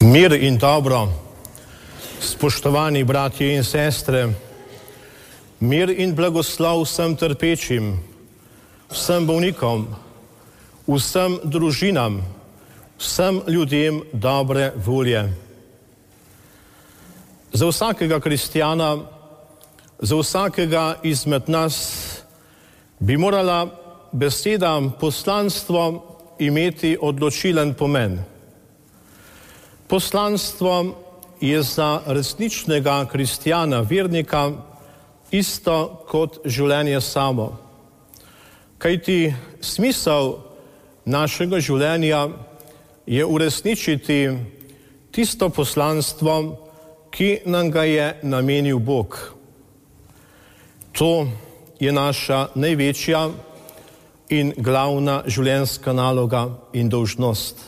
Mir in dobro, spoštovani bratje in sestre, mir in blagoslov vsem trpečim, vsem bolnikom, vsem družinam, vsem ljudem dobre volje. Za vsakega kristjana, za vsakega izmed nas bi morala beseda poslanstvo imeti odločilen pomen. Poslanstvo je za resničnega kristjana, vernika, isto kot življenje samo. Kajti smisel našega življenja je uresničiti tisto poslanstvo, ki nam ga je namenil Bog. To je naša največja in glavna življenjska naloga in dolžnost.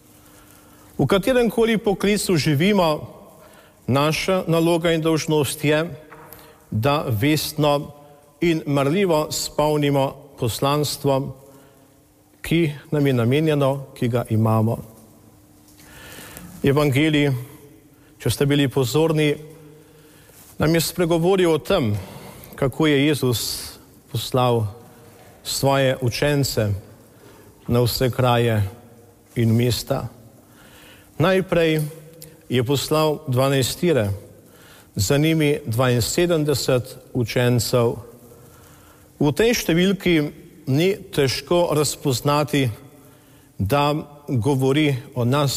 V kateremkoli poklicu živimo, naša naloga in dolžnost je, da vestno in marljivo spolnimo poslanstvo, ki nam je namenjeno, ki ga imamo. Evangelij, če ste bili pozorni, nam je spregovoril o tem, kako je Jezus poslal svoje učence na vse kraje in mesta. Najprej je poslal 12, za njimi 72 učencev. V tej številki ni težko razpoznati, da govori o nas,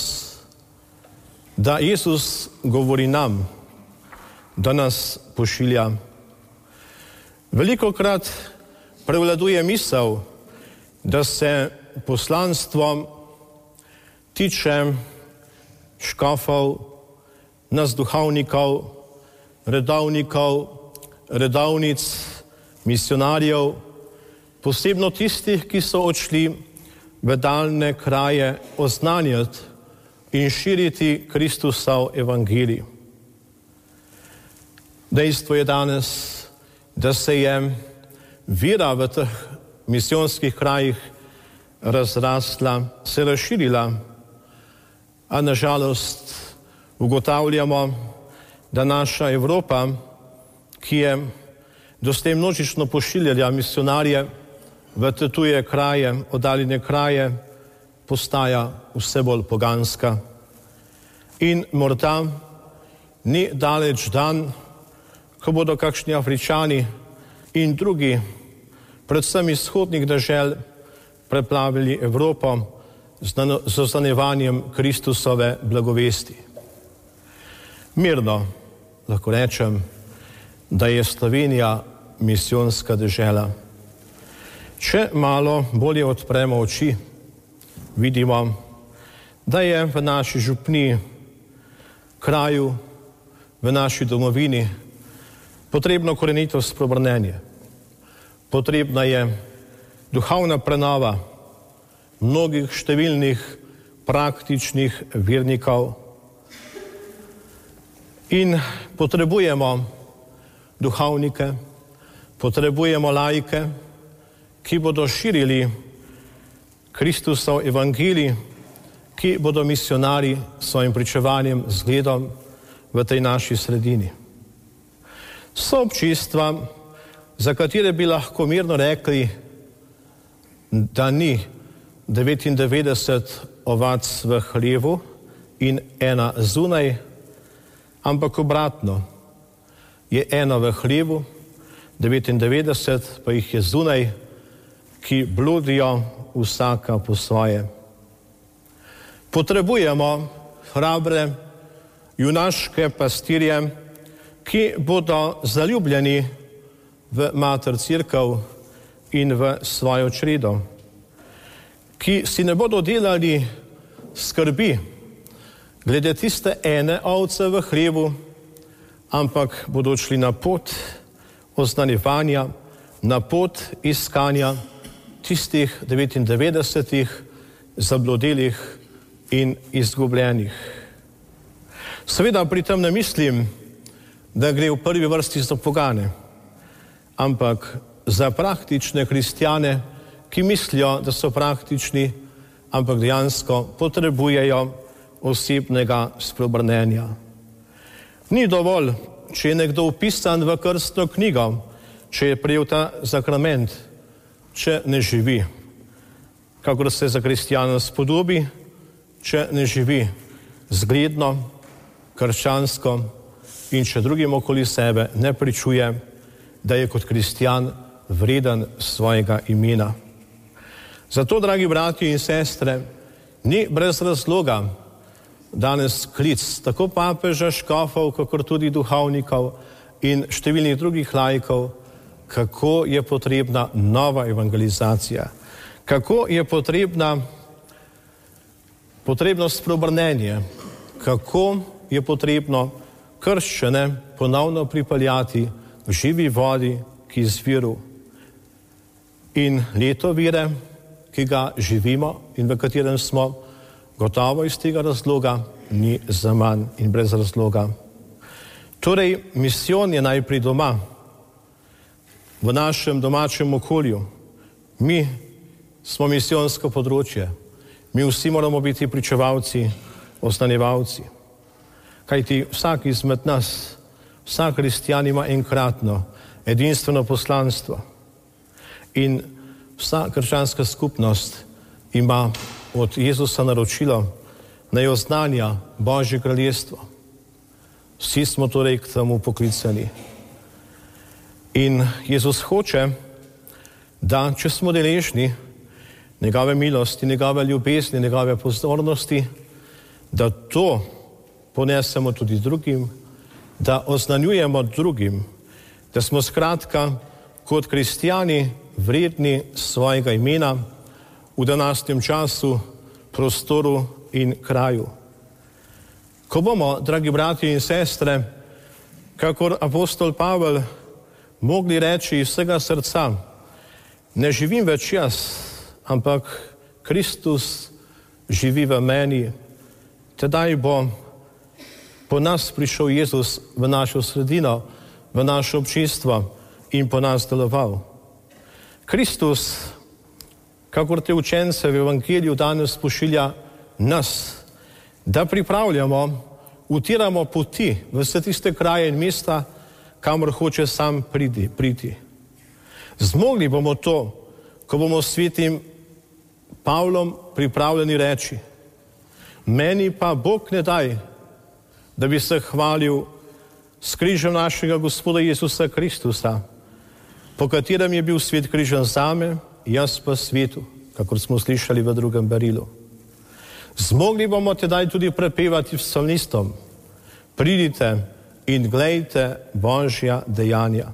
da Jezus govori nam, da nas pošilja. Velikokrat prevladuje misel, da se poslanstvo tiče škofov, nas duhovnikov, redovnikov, redovnic, misionarjev, posebno tistih, ki so odšli v daljne kraje oznanjati in širiti Kristusov evangelij. Dejstvo je danes, da se je vera v teh misijonskih krajih razrasla, se razširila, a nažalost ugotavljamo, da naša Evropa, ki je doslej množično pošiljala misionarje v te tuje kraje, oddaljene kraje, postaja vse bolj poganska. In morda ni daleč dan, ko bodo kakšni Afričani in drugi, predvsem iz vzhodnih dežel, preplavili Evropo z zaznavanjem Kristusove blagovesti. Mirno lahko rečem, da je Slovenija misijonska dežela. Če malo bolje odpremo oči, vidimo, da je v naši župniji, kraju, v naši domovini potrebno korenito spreobrnenje. Potrebna je duhovna prenova mnogih številnih praktičnih vernikov in potrebujemo duhovnike, potrebujemo laike, ki bodo širili Kristusov evangelij, ki bodo misionari s svojim pričevanjem, zgledom v tej naši sredini. So občinstva, za katere bi lahko mirno rekli, da ni 99 ovac v hlevu in ena zunaj, ampak obratno, je ena v hlevu, 99 pa jih je zunaj, ki bludijo vsaka po svoje. Potrebujemo hrabre, junaške pastirje, ki bodo zaljubljeni v mater cerkev in v svojo čredo, ki si ne bodo delali skrbi glede tiste ene ovce v hlevu, ampak bodo šli na pot oznanjevanja, na pot iskanja tistih 99 zablodelih in izgubljenih. Seveda pri tem ne mislim, da gre v prvi vrsti za pogane, ampak za praktične kristjane, ki mislijo, da so praktični, ampak dejansko potrebujejo osebnega spreobrnenja. Ni dovolj, če je nekdo vpisan v krstno knjigo, če je prejel ta sakrament, če ne živi, kakor se za kristjana spodobi, če ne živi zgledno, krščansko in če drugim okoli sebe ne pričuje, da je kot kristjan vreden svojega imena. Zato, dragi bratje in sestre, ni brez razloga danes klic tako papeža, škofov, kakor tudi duhovnikov in številnih drugih laikov, kako je potrebna nova evangelizacija, kako je potrebno spreobrnenje, kako je potrebno krščane ponovno pripeljati v živi vodi, ki izviru. In leto vere, ki ga živimo in v katerem smo, gotovo iz tega razloga ni zaman in brez razloga. Torej, misijon je najprej doma, v našem domačem okolju. Mi smo misijonsko področje. Mi vsi moramo biti pričevalci, oznanjevalci. Kajti vsak izmed nas, vsak kristjan ima enkratno, edinstveno poslanstvo. In vsa krščanska skupnost ima od Jezusa naročilo, naj oznanja Božje kraljestvo. Vsi smo torej k temu poklicani. In Jezus hoče, da če smo deležni njegove milosti, njegove ljubezni, njegove pozornosti, da to ponesemo tudi drugim, da oznanjujemo drugim, da smo skratka kot kristjani vredni svojega imena v današnjem času, prostoru in kraju. Ko bomo, dragi bratje in sestre, kakor apostol Pavel, mogli reči iz vsega srca, ne živim več jaz, ampak Kristus živi v meni, tedaj bo po nas prišel Jezus v našo sredino, v naše občinstvo in po nas deloval. Kristus, kakor te učence v evangeliju danes pošilja nas, da pripravljamo, utiramo poti v vse tiste kraje in mesta, kamor hoče sam priti. Zmogli bomo to, ko bomo svetim Pavlom pripravljeni reči: meni pa Bog ne daj, da bi se hvalil s križem našega Gospoda Jezusa Kristusa, po katerem je bil svet križan zame, jaz pa svetu, kakor smo slišali v drugem berilu. Zmogli bomo tedaj tudi prepevati psalmistom: pridite in glejte Božja dejanja.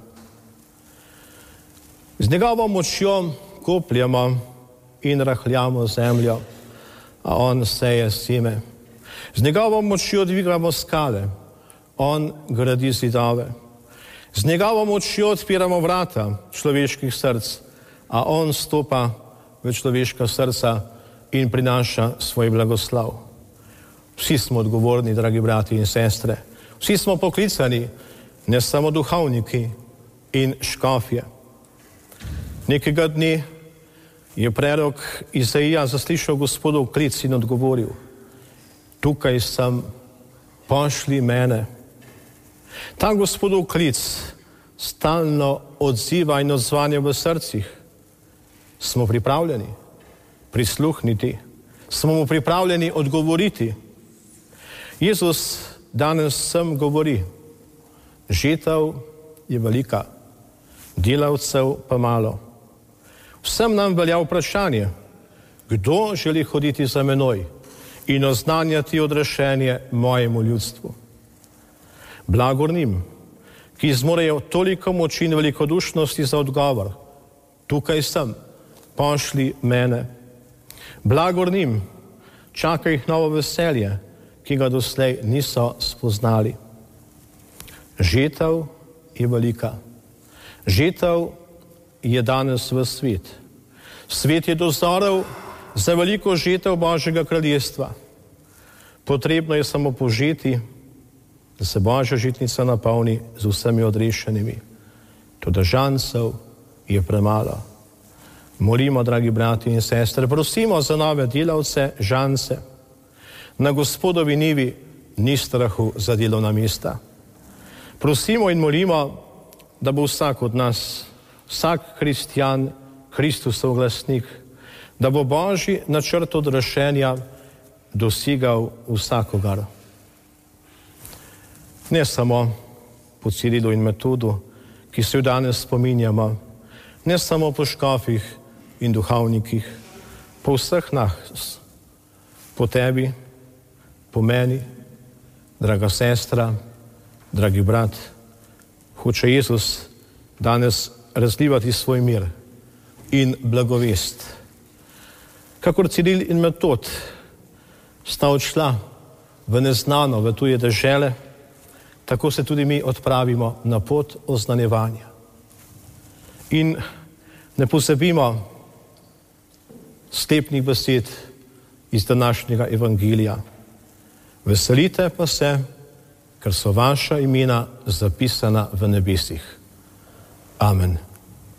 Z njegovo močjo kopljamo in rahljamo zemljo, a on seje seme. Z njegovo močjo dvigamo skale, on gradi zidove. Z njegovo močjo odpiramo vrata človeških src, a on stopa v človeška srca in prinaša svoj blagoslav. Vsi smo odgovorni, dragi brati in sestre. Vsi smo poklicani, ne samo duhovniki in škofje. Nekega dne je prerok Izaija zaslišal Gospodov klic in odgovoril: tukaj sem, pošlji mene. Ta Gospodov klic stalno odziva in odzvanja v srcih. Smo pripravljeni prisluhniti? Smo mu pripravljeni odgovoriti? Jezus danes vsem govori: žetev je velika, delavcev pa malo. Vsem nam velja vprašanje, kdo želi hoditi za menoj in oznanjati odrešenje mojemu ljudstvu. Blagor njim, ki zmorejo toliko moči in velikodušnosti za odgovor: tukaj sem, pošlji mene. Blagor njim, čaka jih novo veselje, ki ga doslej niso spoznali. Žetev je velika. Žetev je danes v svet. Svet je dozorel za veliko žetev Božjega kraljestva. Potrebno je samo požeti, da se Božja žitnica napolni z vsemi odrešenimi. Toda žancev je premalo. Molimo, dragi brati in sestre, prosimo za nove delavce, žance, Na Gospodovi nivi ni strahu za delovna mesta. Prosimo in molimo, da bo vsak od nas, vsak kristjan, Kristusov glasnik, da bo Božji načrt odrešenja dosegal vsakogar. Ne samo po Cirilu in Metodu, ki se jo danes spominjamo, ne samo po škofih in duhovnikih, po vseh nas, po tebi, po meni, draga sestra, dragi brat, hoče Jezus danes razlivati svoj mir in blagovest. Kakor Ciril in Metod sta odšla v neznano, v tuje dežele, tako se tudi mi odpravimo na pot oznanjevanja. In ne pozabimo sklepnih besed iz današnjega evangelija. Veselite pa se, ker so vaša imena zapisana v nebesih. Amen.